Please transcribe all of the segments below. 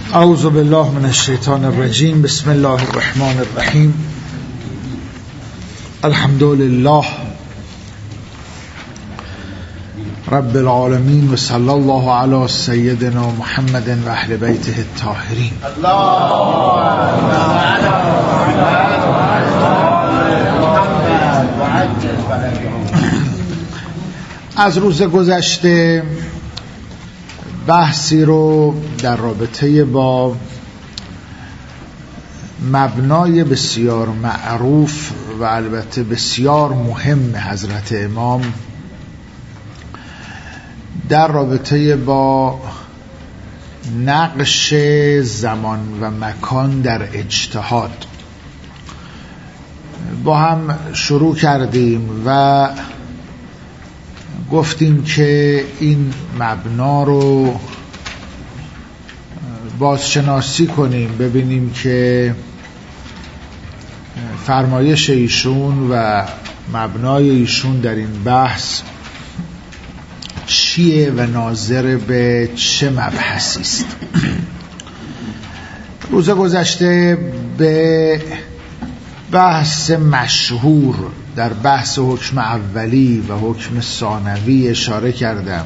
اعوذ بالله من الشیطان الرجیم. بسم الله الرحمن الرحیم. الحمد لله رب العالمین و صلی الله علی سیدنا محمد و اهل بیته الطاهرین. از روز گذشته بحثی رو در رابطه با مبنای بسیار معروف و البته بسیار مهم حضرت امام در رابطه با نقش زمان و مکان در اجتهاد با هم شروع کردیم و گفتیم که این مبنا رو بازشناسی کنیم، ببینیم که فرمایش ایشون و مبنای ایشون در این بحث چیه و ناظر به چه مبحثی است. روز گذشته به بحث مشهور در بحث حکم اولی و حکم ثانوی اشاره کردم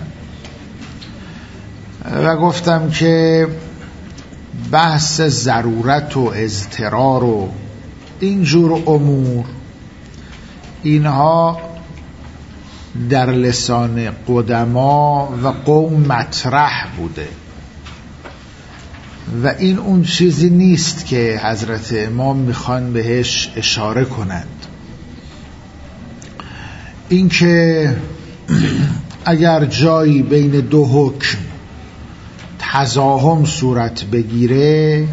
و گفتم که بحث ضرورت و اضطرار و اینجور امور اینها در لسان قدما و قوم مطرح بوده و این اون چیزی نیست که حضرت امام میخوان بهش اشاره کنند. این که اگر جایی بین دو حکم تزاحم صورت بگیره،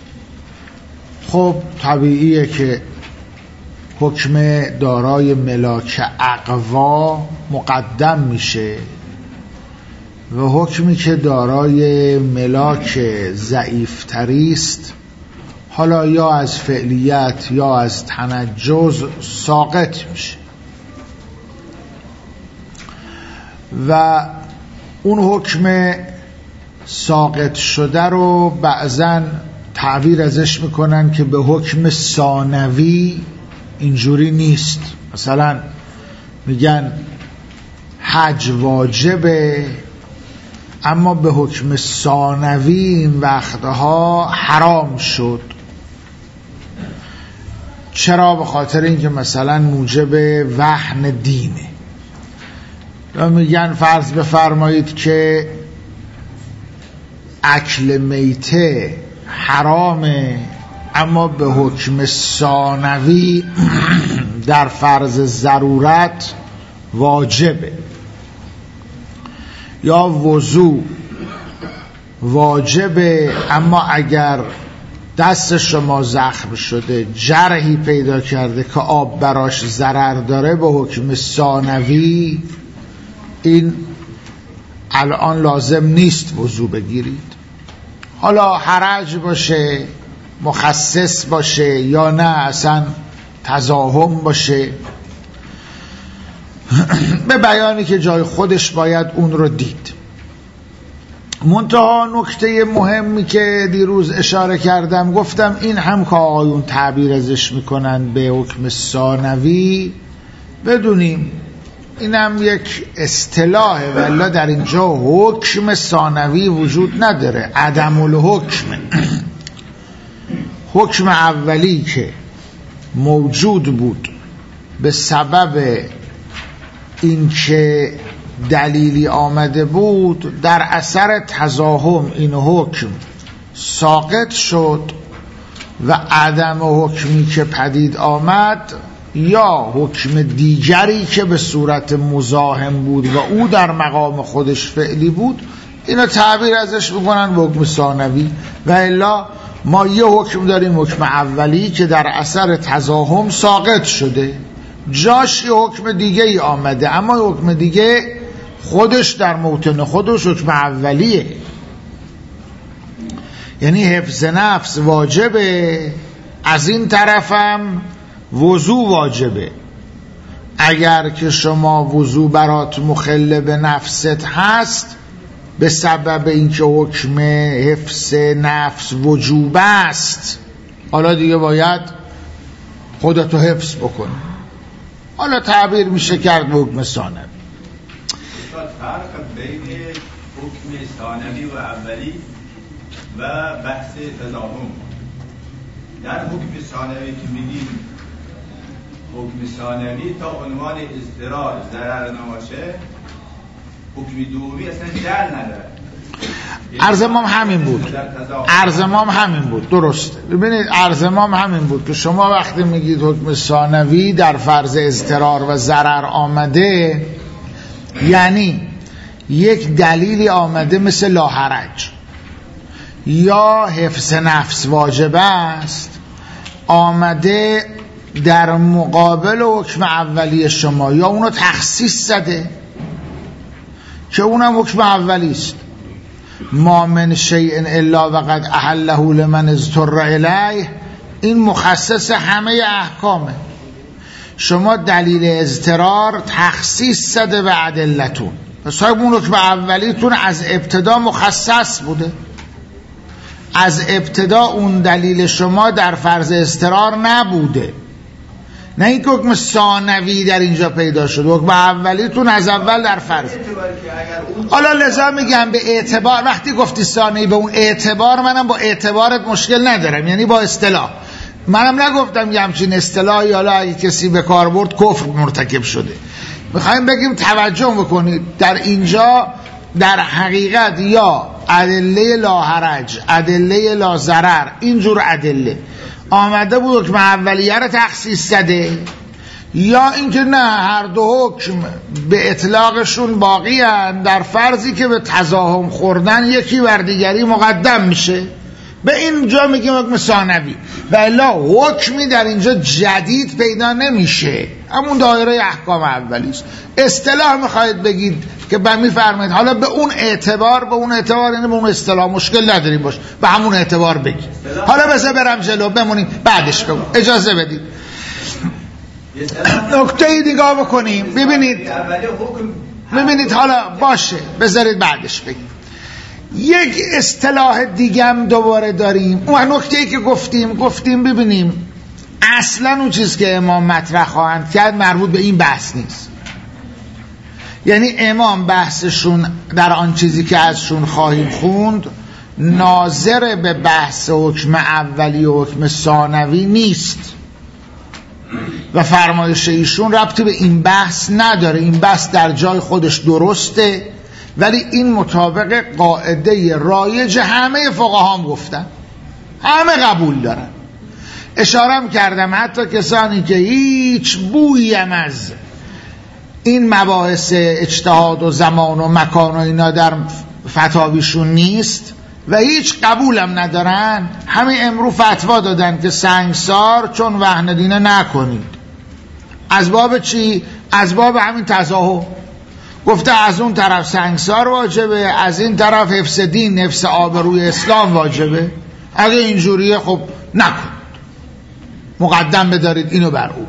خب طبیعیه که حکم دارای ملاک اقوا مقدم میشه و حکمی که دارای ملاک ضعیفتری است حالا یا از فعلیت یا از تنجز ساقط میشه و اون حکم ساقط شده رو بعضاً تعبیر ازش میکنن که به حکم ثانوی. اینجوری نیست. مثلا میگن حج واجبه اما به حکم ثانوی این وقتها حرام شد. چرا؟ به خاطر اینکه مثلا موجب وهن دینه. و میگن فرض بفرمایید که اکل میته حرامه اما به حکم ثانوی در فرض ضرورت واجبه، یا وضو واجبه اما اگر دست شما زخم شده جرحی پیدا کرده که آب براش ضرر داره به حکم ثانوی این الان لازم نیست وضو بگیرید. حالا حرج باشه، مخصص باشه یا نه اصلا تزاحم باشه، به بیانی که جای خودش باید اون رو دید. منتها نکته مهمی که دیروز اشاره کردم، گفتم این هم که آقایون تعبیر ازش میکنن به حکم ثانوی بدونیم اینم یک اصطلاحه ولی در اینجا حکم ثانوی وجود نداره. عدم الحکم، حکم اولی که موجود بود به سبب اینکه دلیلی آمده بود در اثر تزاحم این حکم ساقط شد و عدم حکمی که پدید آمد یا حکم دیگری که به صورت مزاحم بود و او در مقام خودش فعلی بود اینا تعبیر ازش میکنن به حکم ثانوی. و الا ما یه حکم داریم، حکم اولی که در اثر تزاحم ساقط شده، جاش یه حکم دیگه ای آمده اما حکم دیگه خودش در موطن خودش حکم اولیه. یعنی حفظ نفس واجبه، از این طرفم وضو واجبه. اگر که شما وضو برات مخل به نفست هست به سبب اینکه حکم حفظ نفس وجوب است، حالا دیگه باید خودتو حفظ بکنی. حالا تعبیر میشه کرد به حکم ثانوی. فرق بین حکم ثانوی و اولی و بحث تضاهم. در حکم ثانوی که میگیم حکم ثانوی تا عنوان اضطرار ضرر نباشه، حکم دومی اصلا در نداره. عرض امام همین بود. درسته. ببینید عرض امام همین بود که شما وقتی میگید حکم ثانوی در فرض اضطرار و ضرر آمده، یعنی یک دلیلی آمده مثل لاحرج یا حفظ نفس واجب است، آمده در مقابل حکم اولی شما، یا اونو تخصیص زده که اونم حکم اولی است. ما من شیء الا وقد احله لمن اضطر الیه، این مخصص همه احکامه. شما دلیل اضطرار تخصیص زده به ادلتون، پس اون حکم اولیتون از ابتدا مخصص بوده. از ابتدا اون دلیل شما در فرض اضطرار نبوده، نه این که حکم ثانوی در اینجا پیدا شد. حکم اولیتون از اول در فرض. حالا لذا میگم به اعتبار، وقتی گفتی ثانوی به اون اعتبار، منم با اعتبارت مشکل ندارم، یعنی با اصطلاح. منم نگفتم یه همچین اصطلاحی حالا اگه کسی به کار برد کفر مرتکب شده. میخوایم بگیم توجه بکنید، در اینجا در حقیقت یا ادله لاحرج، ادله لاضرر، اینجور ادله آمده بود حکم اولیه رو تخصیص زده، یا اینکه نه هر دو حکم به اطلاقشون باقی هستند، در فرضی که به تضاهم خوردن یکی بر دیگری مقدم میشه. به اینجا میگیم حکم ثانوی، و الا حکمی در اینجا جدید پیدا نمیشه، همون دایره احکام اولی است. اصطلاح میخواید بگید که به میفرمایید حالا به اون اعتبار، یعنی به اون اصطلاح مشکل نداریم باش، به همون اعتبار بگید. حالا بذار برم جلو بمونیم بعدش بگم، اجازه بدید نکته ای نگاه بکنیم. ببینید حالا باشه بذارید بعدش بگید. یک اصطلاح دیگه هم دوباره داریم. اون نکته‌ای که گفتیم ببینیم اصلا اون چیز که امام مطرح خواهند کرد مربوط به این بحث نیست. یعنی امام بحثشون در آن چیزی که ازشون خواهیم خوند ناظر به بحث حکم اولی و حکم ثانوی نیست و فرمایش ایشون ربطی به این بحث نداره. این بحث در جای خودش درسته، ولی این مطابق قاعده رایج همه فقها هم گفتن، همه قبول دارن. اشارم کردم حتی کسانی که هیچ بویی هم از این مباحث اجتهاد و زمان و مکان و اینا در فتاویشون نیست و هیچ قبولم ندارن، همین امرو فتوا دادن که سنگسار چون وهن دینه نکنید. از باب چی؟ از باب همین تضاهم. گفته از اون طرف سنگسار واجبه، از این طرف حفظ دین، حفظ آبروی اسلام واجبه. اگه اینجوریه خب نکنید، مقدم بدارید اینو بر اون.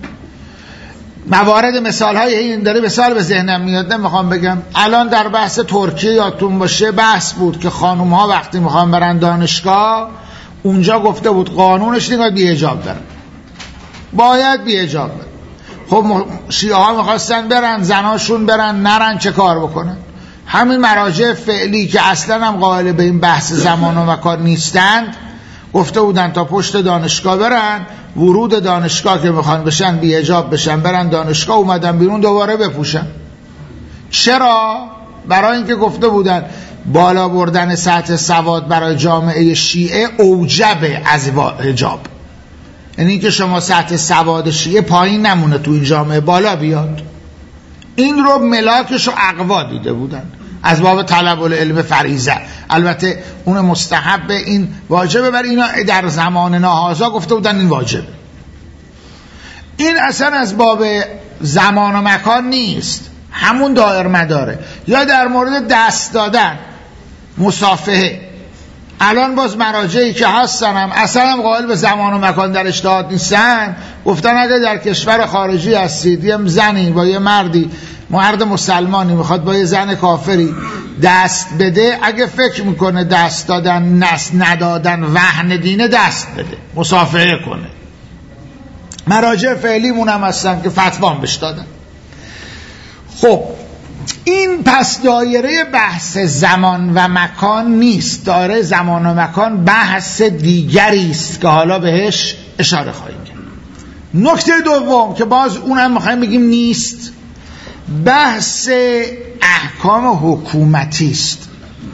موارد مثال های این داره، مثال به ذهنم میاد نمیخوام بگم. الان در بحث ترکیه یادتون باشه بحث بود که خانوم ها وقتی میخوان برن دانشگاه، اونجا گفته بود قانونش نگاه بی حجاب برن، باید بی حجاب برن. خب شیعه ها میخواستن برن، زناشون برن، نرن چه کار بکنن؟ همین مراجع فعلی که اصلا هم قائل به این بحث زمان و مکان نیستند گفته بودن تا پشت دانشگاه برن، ورود دانشگاه که میخوان بشن بی حجاب بشن، برن دانشگاه، اومدن بیرون دوباره بپوشن. چرا؟ برای اینکه گفته بودن بالا بردن سطح سواد برای جامعه شیعه اوجبه از حجاب، یعنی که شما سطح سواد شیعه پایین نمونه تو این جامعه، بالا بیاد. این رو ملاکش و اقوا دیده بودن از باب طلب العلم فریضه. البته اون مستحب، این واجبه، برای اینا در زمان ناهازا گفته بودن این واجبه. این اصلا از باب زمان و مکان نیست، همون دایر مداره. یا در مورد دست دادن، مصافحه، الان باز مراجعی که هستن هم اصلا هم قائل به زمان و مکان در اجتهاد نیستن، گفتن اگه در کشور خارجی هستید، یه زنی با یه مردی، مرد مسلمانی میخواد با یه زن کافری دست بده، اگه فکر میکنه دست دادن نست ندادن وهن دینه دست بده، مصافحه کنه. مراجع فعلیمون هم هستن که فتوان بهش دادن. خب این پس دایره بحث زمان و مکان نیست، دایره زمان و مکان بحث دیگری است که حالا بهش اشاره خواهیم کرد. نکته دوم که باز اونم میخوایم بگیم نیست، بحث احکام حکومتی است،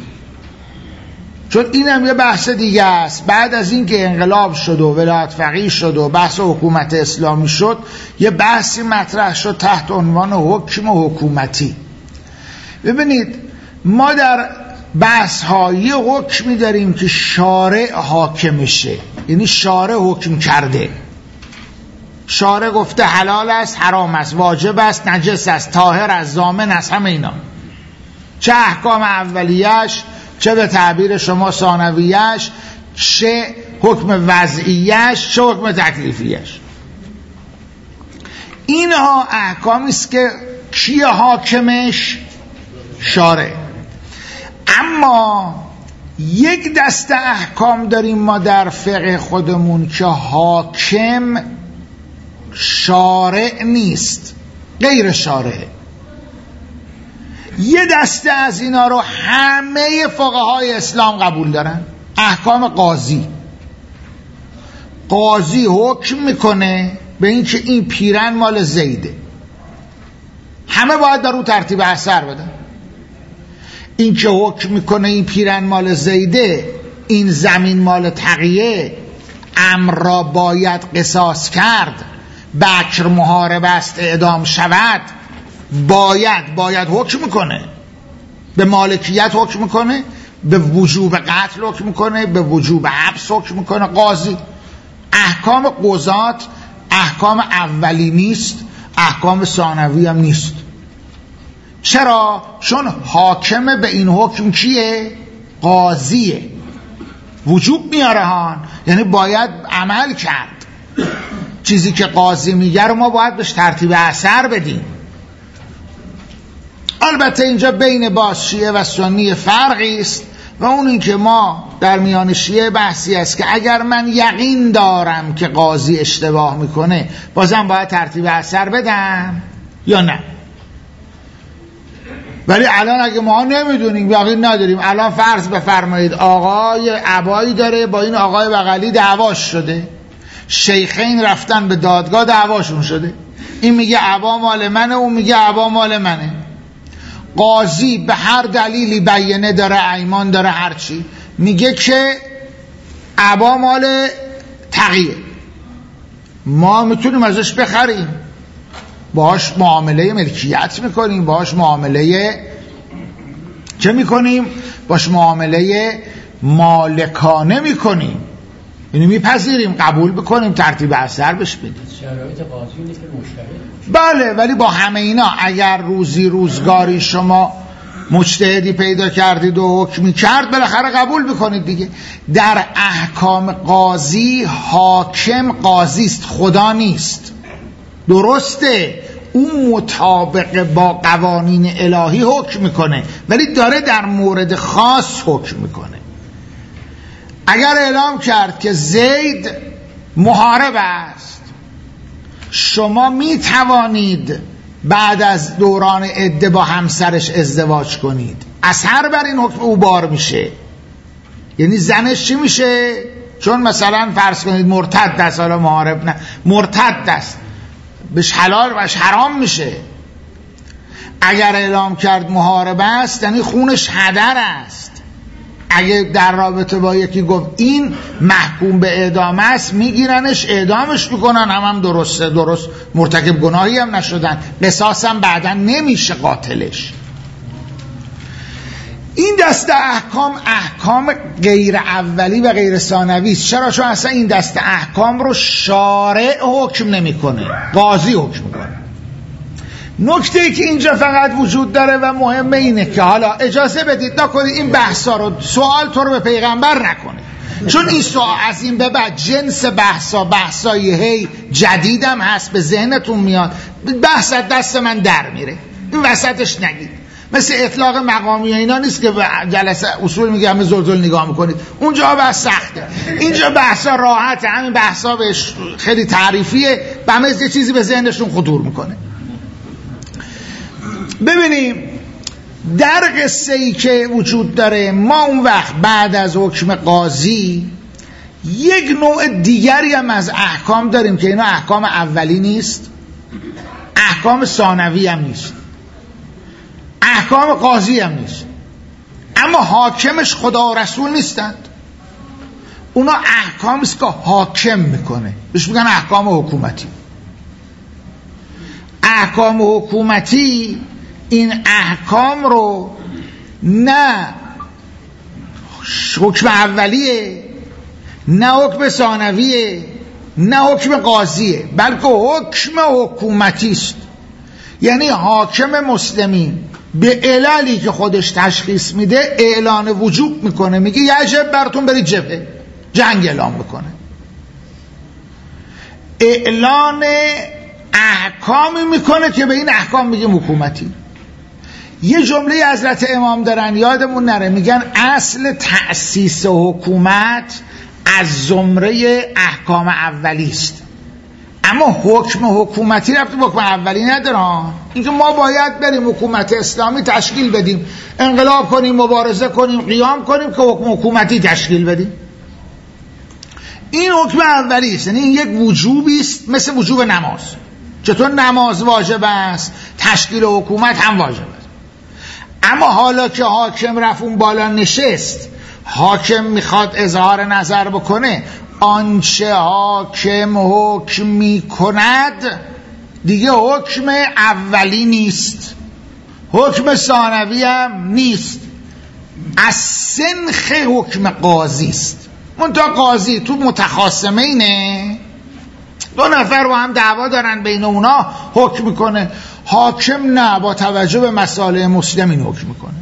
چون اینم یه بحث دیگه است. بعد از این که انقلاب شد و ولایت فقیه شد و بحث حکومت اسلامی شد، یه بحثی مطرح شد تحت عنوان حکم حکومتی. ببینید ما در بحث ها یه حکمی داریم که شارع حاکمشه، یعنی شارع حکم کرده، شارع گفته حلال است، حرام است، واجب است، نجس است، طاهر است، ضامن است، همه اینا، چه احکام اولیش، چه به تعبیر شما ثانویش، چه حکم وضعیش، چه حکم تکلیفیش. اینها احکامی است که کی حاکمش؟ شارع. اما یک دسته احکام داریم ما در فقه خودمون که حاکم شارع نیست، غیر شارع. یه دسته از اینا رو همه فقهای اسلام قبول دارن. احکام قاضی، قاضی حکم میکنه به این که این پیرن مال زیده، همه باید در اون ترتیب اثر بدن. این که حکم میکنه این پیرن مال زیده، این زمین مال تقیه، امر را باید قصاص کرد، بکر محارب است اعدام شود، باید حکم میکنه، به مالکیت حکم میکنه، به وجوب قتل حکم میکنه، به وجوب حبس حکم میکنه قاضی. احکام قضات احکام اولی نیست، احکام ثانوی هم نیست. چرا؟ چون حاکم به این حکم کیه؟ قاضیه. وجوب میاره هان، یعنی باید عمل کرد. چیزی که قاضی میگه رو ما باید بهش ترتیب اثر بدیم. البته اینجا بین باز شیعه و سنی فرقی است و اون این که ما در میان شیعه بحثی است که اگر من یقین دارم که قاضی اشتباه میکنه بازم باید ترتیب اثر بدم یا نه. ولی الان اگه ما نمیدونیم، یقین نداریم، الان فرض بفرمایید آقای عبایی داره با این آقای بغلی دعواش شده، شیخین رفتن به دادگاه دعواشون شده، این میگه عبا مال منه، اون میگه عبا مال منه. قاضی به هر دلیلی بیانه داره، ایمان داره، هرچی میگه که عبا مال تقیه، ما میتونیم ازش بخریم، باهاش معامله ملکیت میکنیم، باهاش معامله چه میکنیم؟ باهاش معامله مالکانه میکنیم، یعنی میپذیریم، قبول بکنیم، ترتیب اثر بهش بدیم. شرایط قاضی نیست که مشترک. بله، ولی با همه اینا اگر روزگاری شما مجتهدی پیدا کردید و حکمی کرد، بالاخره قبول بکنید دیگه. در احکام قاضی حاکم قاضی است، خدا نیست. درسته اون مطابق با قوانین الهی حکم میکنه، ولی داره در مورد خاص حکم میکنه. اگر اعلام کرد که زید محارب است، شما می توانید بعد از دوران عده با همسرش ازدواج کنید، اثر بر این حکم او بار میشه. یعنی زنش چی میشه؟ چون مثلا فرض کنید مرتد است، حالا محارب نه، مرتد است، بهش حلال بهش حرام میشه. اگر اعلام کرد محارب است یعنی خونش هدر است. اگه در رابطه با یکی گفت این محکوم به اعدام است، میگیرنش اعدامش میکنن، هم درسته، درست مرتکب گناهی هم نشدن، قصاص هم بعدا نمیشه قاتلش. این دسته احکام غیر اولی و غیر ثانوی است. چرا؟ چون اصلا این دسته احکام رو شارع حکم نمیکنه، قاضی حکم میکنه. نکته‌ای که اینجا فقط وجود داره و مهمه اینه که حالا اجازه بدید نکنید این بحثا رو، سوال تو رو به پیغمبر نکنه، چون این سوال از این به بعد جنس بحثای هی جدیدم هست، به ذهنتون میاد، بحث دست من در میره، این وسطش نگید. مثل اطلاق مقامی اینا نیست که جلسه اصول میگه همه زلزل نگاه میکنید، اونجا بحث سخته. اینجا بحثا راحته، همین بحثا بهش خیلی تعریفیه، به همه یه چیزی به ذهنشون خطور میکنه. ببینیم در قصه ای که وجود داره، ما اون وقت بعد از حکم قاضی یک نوع دیگری هم از احکام داریم که اینا احکام اولی نیست، احکام ثانوی هم نیست، احکام قاضی هم نیست، اما حاکمش خدا و رسول نیستند. اونا احکامی است که حاکم میکنه، بهش میگن احکام حکومتی. احکام حکومتی این احکام رو نه حکم اولیه، نه حکم ثانویه، نه حکم قاضیه، بلکه حکم حکومتی است. یعنی حاکم مسلمین به عللی که خودش تشخیص میده اعلان وجوب میکنه، میگه یجب براتون برید جبهه، جنگ اعلام میکنه. اعلان احکامی میکنه که به این احکام میگیم حکومتی. یه جمله حضرت امام دارن یادمون نره، میگن اصل تأسیس حکومت از زمره احکام اولی است، اما حکم حکومتی رفت به حکم اولی نداره. اینکه ما باید بریم حکومت اسلامی تشکیل بدیم، انقلاب کنیم، مبارزه کنیم، قیام کنیم که حکم حکومتی تشکیل بدیم، این حکم اولی است. یعنی این یک وجوبی است، مثل وجوب نماز. چطور نماز واجب است، تشکیل حکومت هم واجب است. اما حالا که حاکم رفت اون بالا نشست، حاکم میخواد اظهار نظر بکنه، آنچه حاکم حکم میکند دیگه حکم اولی نیست، حکم ثانوی هم نیست، از سنخ حکم قاضی است. منتها قاضی تو متخاصمینه، دو نفر با هم دعوا دارن، بین اونا حکم میکنه. حاکم نه، با توجه به مصالح مسلمین حکم میکنه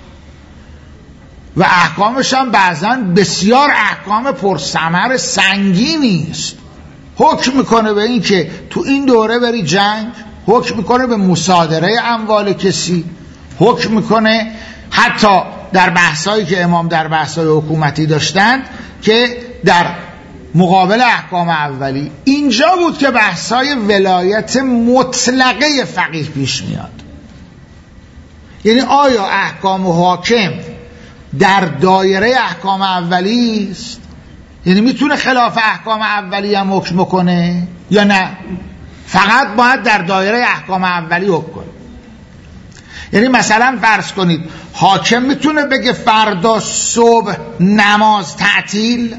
و احکامش هم بعضا بسیار احکام پرثمر سنگینی است. حکم میکنه به این که تو این دوره بری جنگ، حکم میکنه به مصادره اموال کسی، حکم میکنه حتی در بحثایی که امام در بحثای حکومتی داشتند که در مقابل احکام اولی اینجا بود که بحثای ولایت مطلقه فقیه پیش میاد. یعنی آیا احکام حاکم در دایره احکام اولی است، یعنی میتونه خلاف احکام اولی هم حکم کنه یا نه فقط باید در دایره احکام اولی حکم کنه؟ یعنی مثلا فرض کنید حاکم میتونه بگه فردا صبح نماز تعطیل،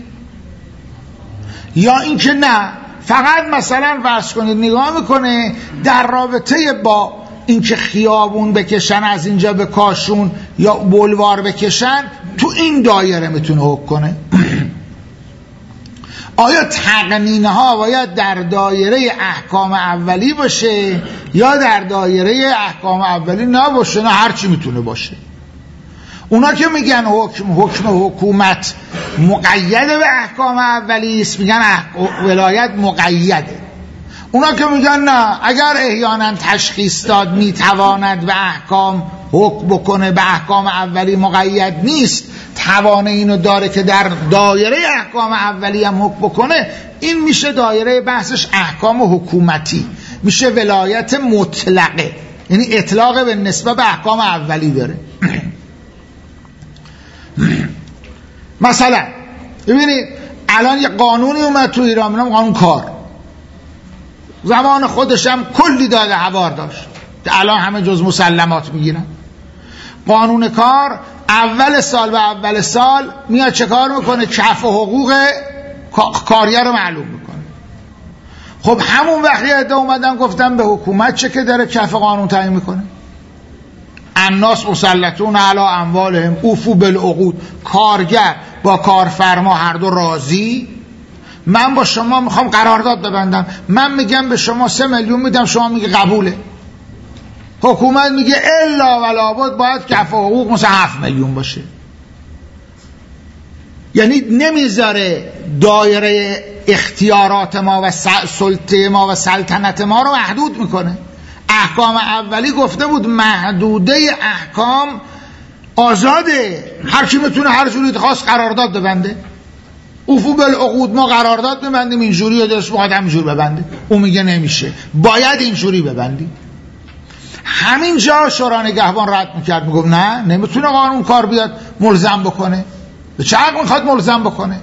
یا اینکه نه فقط مثلا فرض کنید نگاه میکنه در رابطه با اینکه خیابون بکشن از اینجا به کاشون یا بلوار بکشن تو این دایره میتونه حکم کنه. آیا تقنینه ها باید در دایره احکام اولی باشه یا در دایره احکام اولی نباشه؟ نه، هرچی میتونه باشه. اونا که میگن حکم حکومت مقید به احکام اولی است، میگن ولایت مقیده. اونا که میگن نه، اگر احیانا تشخیص داد میتواند به احکام حکم بکنه، به احکام اولی مقید نیست، توانه اینو داره که در دایره احکام اولی هم حکم بکنه، این میشه دایره بحثش احکام حکومتی، میشه ولایت مطلقه، یعنی اطلاق به نسبت به احکام اولی داره. مثلا ببینید الان یه قانونی اومد تو ایران، میگم قانون کار، زمان خودش هم کلی داده هوار داشت، الان همه جز مسلمات میگیرن. قانون کار اول سال میاد چه کار میکنه؟ کف و حقوق کارگر رو معلوم میکنه. خب همون وقتی عده اومدن گفتن به حکومت چه که داره کف قانون تعیین میکنه؟ الناس مسلطون علی اموالهم اوفوا بالعقود. کارگر با کارفرما هر دو راضی، من با شما میخوام قرارداد ببندم، من میگم به شما 3 میلیون میدم، شما میگه قبوله. حکومت میگه الا ولا بد باید کف حقوق مثلا 7 میلیون باشه. یعنی نمیذاره دایره اختیارات ما و سلطه ما و سلطنت ما رو محدود میکنه. احکام اولی گفته بود محدوده احکام آزاده، هر کی میتونه هر جوری خواست قرارداد ببنده. اوفو بالعقود، ما قرارداد ببندیم اینجوری و دست باید همینجور ببنده. اون میگه نمیشه، باید اینجوری ببندی. همین جا شورای نگهبان رد میکرد، میگفت نه نمیتونه قانون کار بیاد ملزم بکنه. به چه حق میخواد ملزم بکنه؟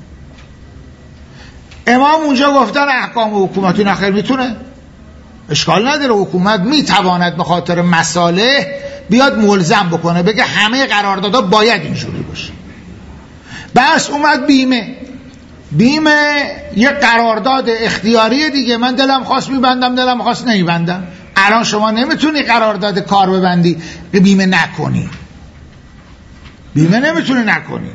امام اونجا گفتن احکام حکومتی نخیر میتونه، اشکال نداره، حکومت میتواند به خاطر مصالح بیاد ملزم بکنه، بگه همه قراردادها باید اینجوری باشه. بس اومد بیمه یه قرارداد اختیاری دیگه، من دلم خواست میبندم دلم خواست نمیبندم. الان شما نمیتونی قرارداد کار ببندی بیمه نکنی، بیمه نمیتونی نکنی،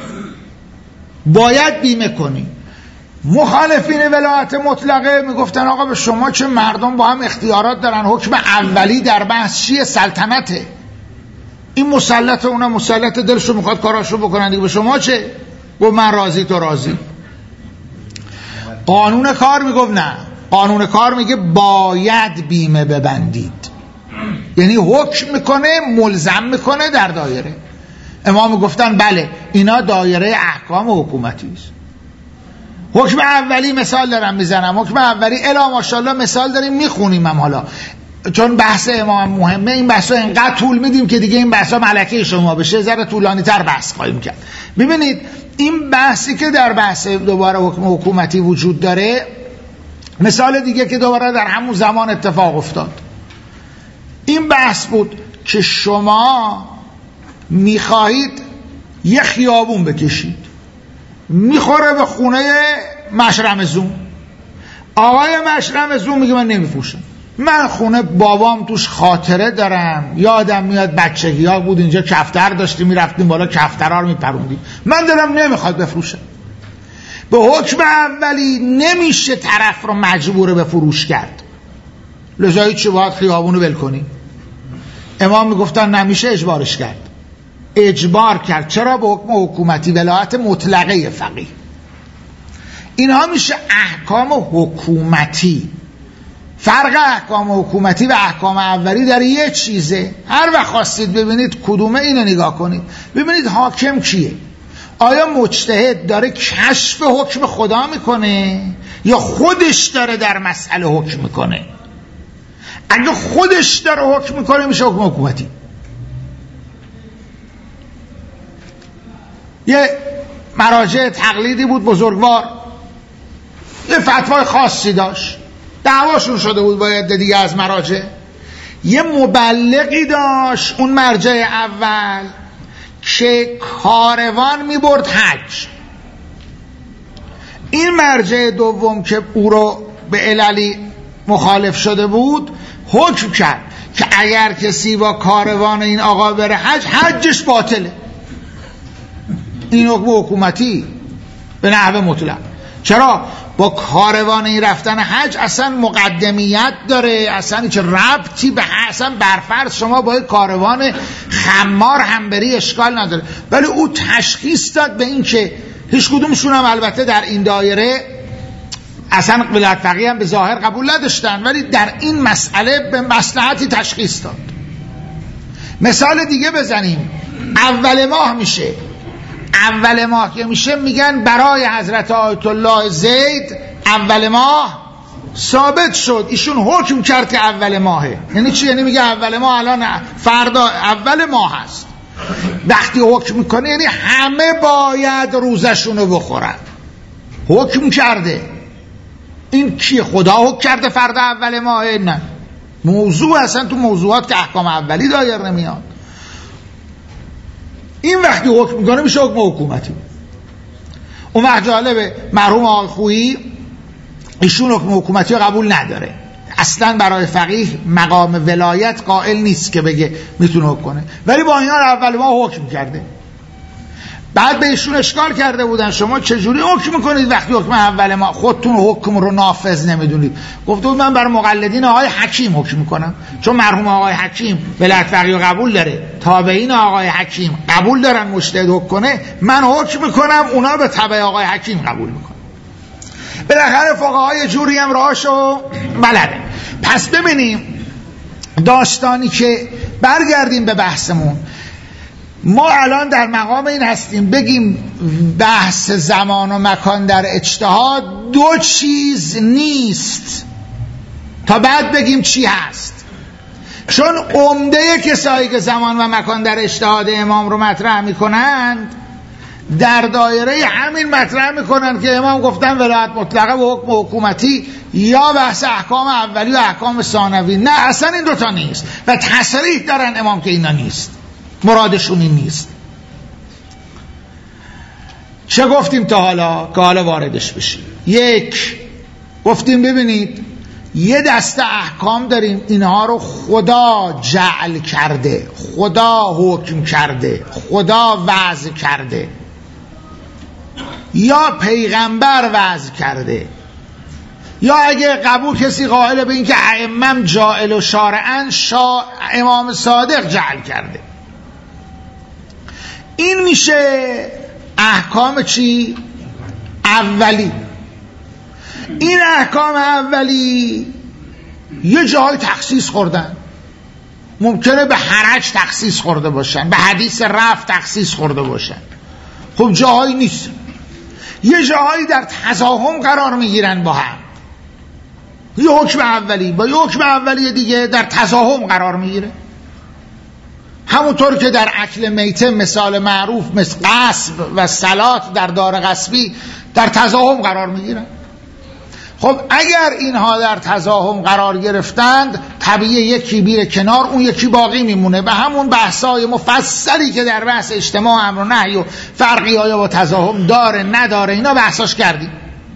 باید بیمه کنی. مخالفین ولایت مطلقه میگفتن آقا به شما چه، مردم با هم اختیارات دارن، حکم اولی در بحث چیه؟ سلطنته، این مسلط اونا مسلط، دلشو میخواد کاراشو بکنن دیگه، به شما چه؟ گفت من راضی تو راضی. قانون کار میگفت نه، قانون کار میگه باید بیمه ببندید، یعنی حکم میکنه، ملزم میکنه در دایره. امام گفتن بله اینا دایره احکام حکومتی است. حکم اولی مثال دارم میزنم، حکم اولی الا ماشاءالله مثال داریم میخونیم هم، حالا چون بحث امام مهمه این بحثا اینقدر طول میدیم که دیگه این بحثا ملکه شما بشه، ذره طولانی تر بحث خواهیم کرد. ببینید این بحثی که در بحث دوباره حکم حکومتی وجود داره، مثال دیگه که دوباره در همون زمان اتفاق افتاد، این بحث بود که شما میخواهید یه خیابون بکشید میخوره به خونه مشرمزون. آقای مشرمزون میگه من نمیفروشم، من خونه بابام توش خاطره دارم، یادم میاد بچگی ها بود اینجا کفتر داشتیم میرفتیم بالا کفترها رو میپروندیم، من دلم نمیخواد بفروشم. به حکم اولی نمیشه طرف رو مجبور به فروش کرد، لذا چی باید خیابونو ول کنی. امام میگفتن نمیشه اجبارش کرد، اجبار کرد. چرا؟ به حکم حکومتی، ولایت مطلقه فقیه. اینها میشه احکام حکومتی. فرق احکام حکومتی و احکام اولی در یه چیزه، هر وقت خواستید ببینید کدومه اینو نگاه کنید، ببینید حاکم کیه. آیا مجتهد داره کشف حکم خدا میکنه یا خودش داره در مسئله حکم میکنه؟ اگه خودش داره حکم میکنه میشه حکم حکومتی. یه مراجع تقلیدی بود بزرگوار، یه فتوای خاصی داشت، دعواشون شده بود باید دیگه از مراجع. یه مبلغی داشت اون مرجع اول که کاروان میبرد حج. این مرجع دوم که او رو به عللی مخالف شده بود حکم کرد که اگر کسی با کاروان این آقا بره حج، حجش باطله. این حکم حکومتی به نحو مطلق. چرا؟ با کاروان این رفتن حج اصلا مقدمیت داره، اصلا هیچ ربطی به اصلا برفرض شما با کاروان خمار هم بری اشکال نداره. ولی او تشخیص داد به این که هیچ کدومشون هم البته در این دایره اصلا ولایت فقیه هم به ظاهر قبول نداشتن، ولی در این مسئله به مصلحتی تشخیص داد. مثال دیگه بزنیم، اول ماه میشه، اول ماه که میشه میگن برای حضرت آیت الله زید اول ماه ثابت شد، ایشون حکم کرد که اول ماهه. یعنی چی؟ یعنی میگه اول ماه الان فردا اول ماه هست. وقتی حکم میکنه یعنی همه باید روزشونو بخورن. حکم کرده. این کی؟ خدا حکم کرده فردا اول ماهه؟ نه، موضوع اصلا تو موضوعات که احکام اولی دایر نمیاد. این وقتی حکم میکنه میشه حکم حکومتی. اون وقت جالبه مرحوم آقای خویی ایشون حکم حکومتی رو قبول نداره، اصلا برای فقیه مقام ولایت قائل نیست که بگه میتونه حکم کنه، ولی با اینا اول ما حکم کرده. بعد به ایشون اشکال کرده بودن شما چجوری حکم میکنید وقتی حکم اول ما خودتون حکم رو نافذ نمیدونید؟ گفته بود من برای مقلدین آقای حکیم حکم میکنم، چون مرحوم آقای حکیم ولایت فقیه قبول داره، تابعین آقای حکیم قبول دارن مجتهد حکم کنه، من حکم میکنم، اونا به تبع آقای حکیم قبول میکنن. بالاخره فقهای جوری هم راهشو بلده. پس ببینیم داستانی که برگردیم به بحثمون، ما الان در مقام این هستیم بگیم بحث زمان و مکان در اجتهاد دو چیز نیست تا بعد بگیم چی هست. چون عمده کسایی که زمان و مکان در اجتهاد امام رو مطرح میکنند در دایره همین مطرح میکنند که امام گفتن ولایت مطلقه و حکم حکومتی یا بحث احکام اولی و احکام ثانوی. نه، اصلا این دوتا نیست و تصریح دارن امام که اینا نیست، مرادشون این نیست. چه گفتیم تا حالا که حالا واردش بشیم؟ یک، گفتیم ببینید یه دسته احکام داریم اینها رو خدا جعل کرده، خدا حکم کرده، خدا وضع کرده یا پیغمبر وضع کرده، یا اگه قبول کسی قائل به این که ائمه جاعل و شارعن امام صادق جعل کرده. این میشه احکام چی؟ اولی. این احکام اولی یه جای تخصیص خوردن، ممکنه به حرج تخصیص خورده باشن، به حدیث رفع تخصیص خورده باشن، خب جاهایی نیست. یه جاهایی در تزاحم قرار میگیرن با هم، یه حکم اولی با یه حکم اولی دیگه در تزاحم قرار میگیره. همونطور که در اکل میته مثال معروف مثل غصب و صلات در دار غصبی در تزاحم قرار میگیرن. خب اگر اینها در تزاحم قرار گرفتند طبیعی یکی میره کنار، اون یکی باقی میمونه. به همون بحثای مفصلی که در بحث اجتماع امر و نهی و فرقی آیا با تزاحم داره نداره اینا بحثاش کردیم.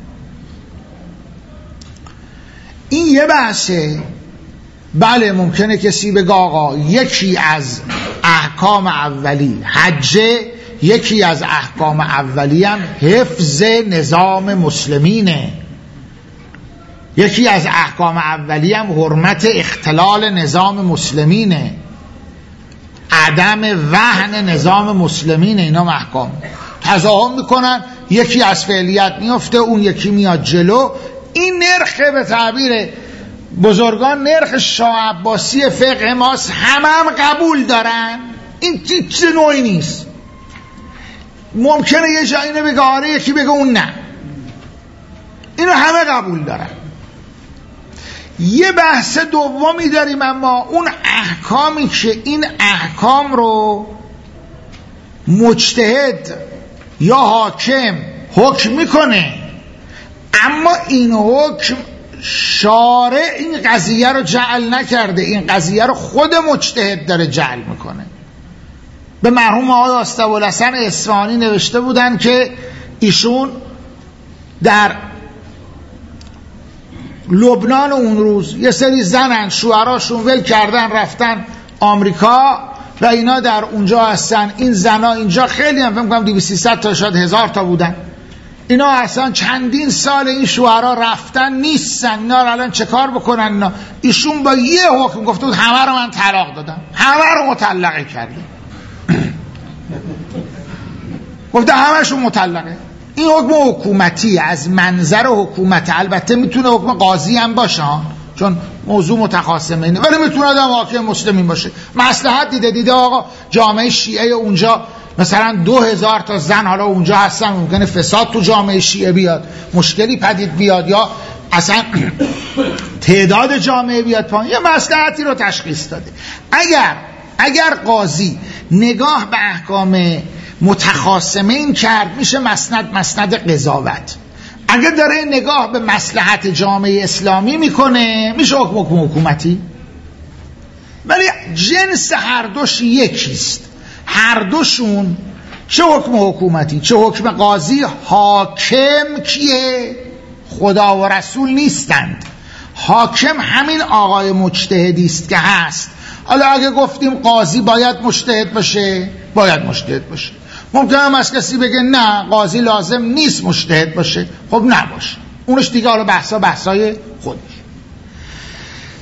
این یه بحثه. بله ممکنه کسی بگه آقا یکی از احکام اولی حجه، یکی از احکام اولی هم حفظ نظام مسلمینه، یکی از احکام اولی هم حرمت اختلال نظام مسلمینه، عدم وهن نظام مسلمینه. اینا محکام تضاهم میکنن، یکی از فعلیت میفته اون یکی میاد جلو. این نرخ به تعبیر بزرگان نرخ شاه عباسی فقه ماست، هم قبول دارن. این چیز نوعی نیست. ممکنه یه جا اینو بگه آره یکی بگه اون نه، اینو همه قبول دارن. یه بحث دومی داریم، اما اون احکامی که این احکام رو مجتهد یا حاکم حکم میکنه اما این حکم شارع این قضیه رو جعل نکرده، این قضیه رو خود مجتهد داره جعل میکنه. به مرحوم آقای آستابالحسن اصفهانی نوشته بودن که ایشون در لبنان اون روز یه سری زنن شوهراشون ول کردن رفتن آمریکا و اینا در اونجا هستن. این زنا اینجا خیلی هم فکر کنم 200-300 تا شاید 1000 تا بودن. اینا اصلا چندین سال این شوهرها رفتن نیستن، اینا رو الان چه کار بکنن؟ اینا ایشون با یه حکم گفته بود همه رو من طلاق دادم، همه رو مطلقه کردم. گفته همه‌شون مطلقه. این حکم حکومتی از منظر حکومت، البته میتونه حکم قاضی هم باشه چون موضوع متخاصمه اینه، ولی میتونه آدم حاکم مسلمین باشه. مصلحت دیده آقا جامعه شیعه اونجا مثلا 2000 تا زن حالا اونجا هستن، ممکنه فساد تو جامعه شیعه بیاد، مشکلی پدید بیاد یا اصلا تعداد جامعه بیاد پایین، یه مصلحتی رو تشخیص داده. اگر قاضی نگاه به احکام متخاصمین کرد میشه مسند قضاوت. اگر داره نگاه به مصلحت جامعه اسلامی میکنه میشه حکم حکومتی. ولی جنس هر دوش یکیست، هر دوشون چه حکم حکومتی چه حکم قاضی حاکم کیه؟ خدا و رسول نیستند. حاکم همین آقای مجتهدی است که هست. حالا اگه گفتیم قاضی باید مجتهد باشه، باید مجتهد باشه. ممکنه هم از کسی بگه نه قاضی لازم نیست مجتهد باشه، خب نباشه، اونش دیگه حالا بحثای خودش.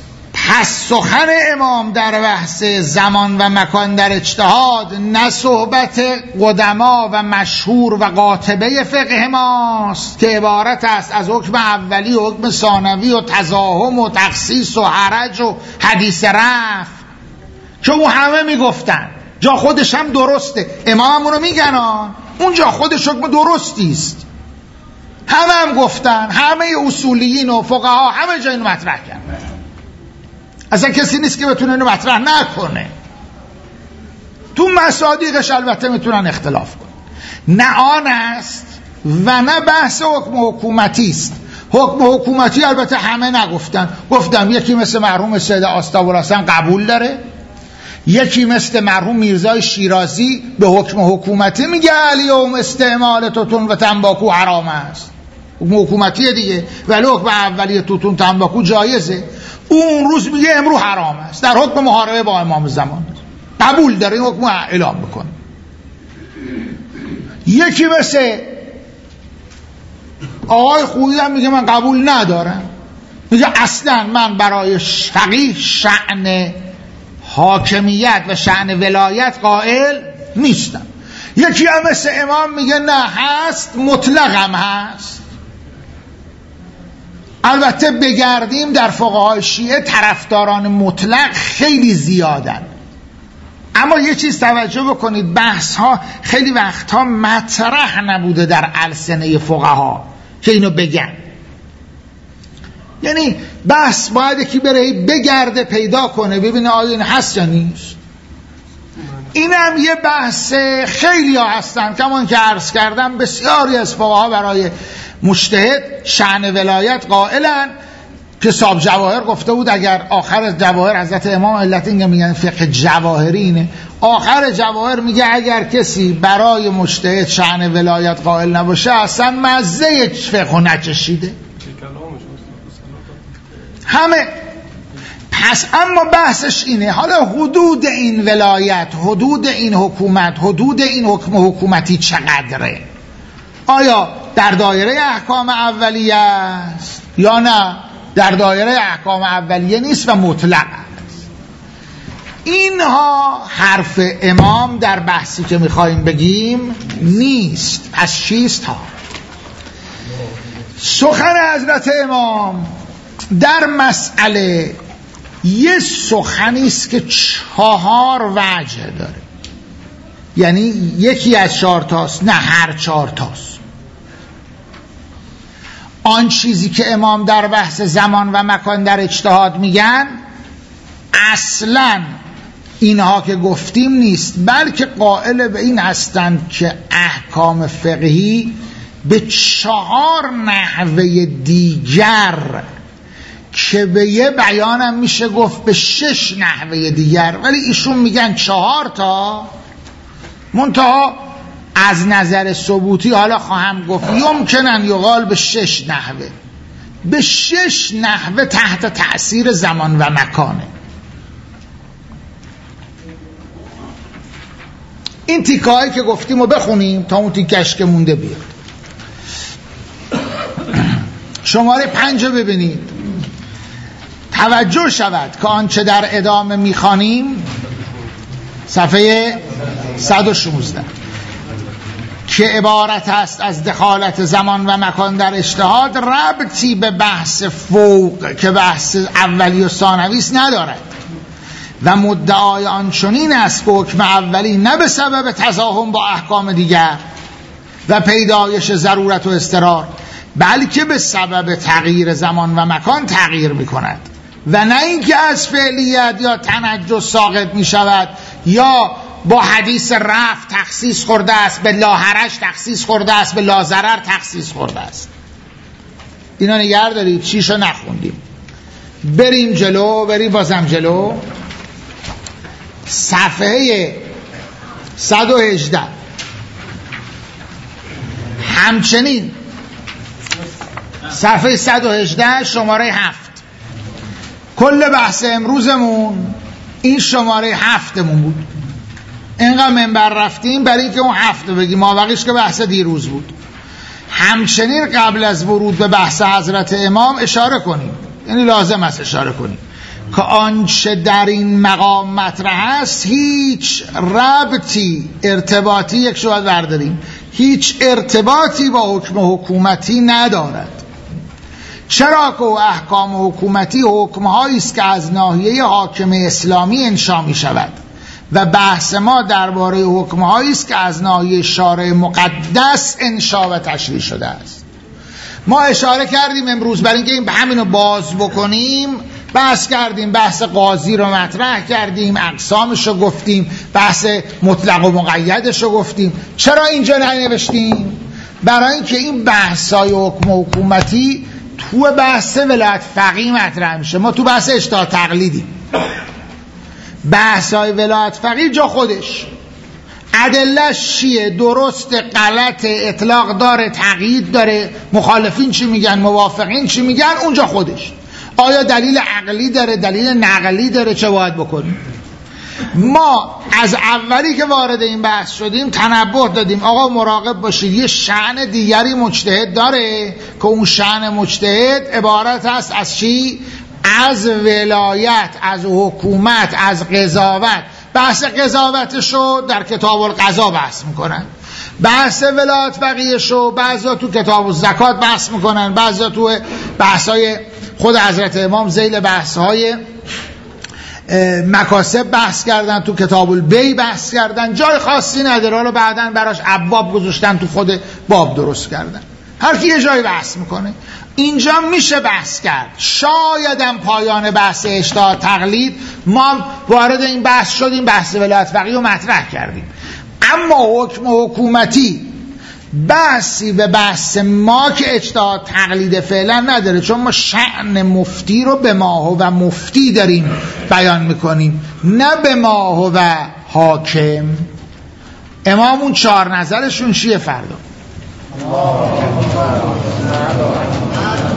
پس سخن امام در بحث زمان و مکان در اجتهاد نه صحبت قدما و مشهور و قاطبه فقه ماست که عبارت است از حکم اولی و حکم ثانوی و تزاحم و تخصیص و حرج و حدیث رفع که اون همه میگفتن جا خودش هم درسته، امام اونو میگن اون جا خودش حکم درستی است، همه هم گفتن، همه اصولیین و فقها همه جا اینو مطرح کردن، اصلا کسی نیست که بتونه اینو مطرح نکنه. تو مصادیقش البته میتونن اختلاف کنن، نه آن است و نه بحث حکم حکومتی است. حکم حکومتی البته همه نگفتن، گفتم یکی مثل مرحوم سید آستاوراسان قبول داره، یکی مثل مرحوم میرزای شیرازی به حکم حکومتی میگه الیوم استعمال توتون و تنباکو حرام است، حکم حکومتیه دیگه، ولی حکم اولی توتون تنباکو جایزه، اون روز میگه امرو حرام است، در حکم محاربه با امام زمان قبول داره، این حکم اعلام بکنه. یکی مثل آقای خویی هم میگه من قبول ندارم، میگه اصلا من برای فقیه شأن حاکمیت و شأن ولایت قائل نیستم. یکی هم مثل امام میگه نه هست، مطلق هم هست. البته بگردیم در فقهای شیعه طرفداران مطلق خیلی زیادن، اما یه چیز توجه بکنید، بحث ها خیلی وقتها مطرح نبوده در السنه فقها که اینو بگن، یعنی بحث باید یکی بره بگرده پیدا کنه ببینه آیا این هست یا نیست. اینم یه بحث خیلی ها هستن، کمان که عرض کردم بسیاری از فقها برای مجتهد شأن ولایت قائلن، که صاحب جواهر گفته بود اگر آخر جواهر حضرت امام علت اینگه میگن فقه جواهری اینه، آخر جواهر میگه اگر کسی برای مجتهد شأن ولایت قائل نباشه اصلا مزه فقه نچشیده همه. پس اما بحثش اینه حالا حدود این ولایت، حدود این حکومت، حدود این حکم حکومتی چقدره؟ آیا در دایره احکام اولیه است یا نه در دایره احکام اولیه نیست و مطلق است؟ اینها حرف امام در بحثی که میخواییم بگیم نیست. پس چیست ها؟ سخن حضرت امام در مسئله یه سخنی است که 4 وجه داره، یعنی یکی از 4 تاست، نه هر 4 تاست. آن چیزی که امام در بحث زمان و مکان در اجتهاد میگن اصلا اینها که گفتیم نیست، بلکه قائل به این هستند که احکام فقهی به 4 نحوه دیگر که به یه بیانم میشه گفت به 6 نحوه دیگر، ولی ایشون میگن 4 تا، منتها از نظر ثبوتی حالا خواهم گفت یمکنن یقال به 6 نحوه، به 6 نحوه تحت تأثیر زمان و مکانه. این تیکه‌هایی که گفتیم رو بخونیم تا اون تیکش که مونده بیاد. شماره 5 رو ببینید، توجه شود که آنچه در ادامه میخوانیم صفحه 116 که عبارت است از دخالت زمان و مکان در اجتهاد ربطی به بحث فوق که بحث اولی و ثانوی است ندارد و مدعای آن چنین است که حکم اولی نه به سبب تزاحم با احکام دیگر و پیدایش ضرورت و اضطرار، بلکه به سبب تغییر زمان و مکان تغییر می کند و نه اینکه از فعلیت یا تنجس ساقط می شود یا با حدیث رفع تخصیص خورده است، به لاحرج تخصیص خورده است، به لازرر تخصیص خورده است. اینا نگه دارید، 6 رو نخوندیم. بریم جلو، بریم بازم جلو. صفحه 118 همچنین صفحه 118 شماره 7 کل بحث امروزمون این شماره 7مون بود. اینقدر منبر رفتیم برای اینکه اون 7 بگیم، مابقیش که بحث دیروز بود. همچنین قبل از ورود به بحث حضرت امام اشاره کنیم، یعنی لازم است اشاره کنیم که آنچه در این مقام مطرح است هیچ ربطی، ارتباطی یک شو باید برداریم، هیچ ارتباطی با حکم حکومتی ندارد. چرا که احکام حکومتی حکم‌هایی است که از ناحیه حاکم اسلامی انشا می شود و بحث ما درباره حکم‌هایی است که از ناحیه شارع مقدس انشا و تشریع شده است. ما اشاره کردیم امروز برای اینکه این همینو باز بکنیم، بحث کردیم، بحث قاضی رو مطرح کردیم، اقسامش رو گفتیم، بحث مطلق و مقیدش رو گفتیم. چرا اینجا ننوشتیم؟ برای اینکه این بحث‌های حکم حکومتی تو بحث ولایت فقیه مطرح میشه. ما تو بحث اجتهاد تقلیدیم. بحث‌های ولایت فقیه جا خودش، ادله‌اش چیه، درست غلط، اطلاق داره، تقیید داره، مخالفین چی میگن، موافقین چی میگن، اونجا خودش. آیا دلیل عقلی داره، دلیل نقلی داره، چه باید بکنیم؟ ما از اولی که وارد این بحث شدیم تنبه دادیم آقا مراقب باشید، یه شأن دیگری مجتهد داره که اون شأن مجتهد عبارت است از چی؟ از ولایت، از حکومت، از قضاوت. بحث قضاوتشو در کتاب القضا بحث میکنن، بحث ولایت فقیهشو بعضا تو کتاب الزکات بحث میکنن، بعضا تو بحثای خود حضرت امام ذیل بحثهای مکاسب بحث کردن، تو کتاب البی بحث کردن، جای خاصی نداره، حالا بعدن براش ابواب گذاشتن، تو خود باب درست کردن، هر کی یه جای بحث میکنه. اینجا میشه بحث کرد. شایدم پایان بحث اجتهاد تقلید ما وارد این بحث شدیم، بحث ولایت فقیه رو مطرح کردیم، اما حکم حکومتی بحثی به بحث ما که اجتهاد تقلید فعلا نداره، چون ما شأن مفتی رو به ما و مفتی داریم بیان میکنیم، نه به ما و حاکم. امام اون 4 نظرشون چیه فردا؟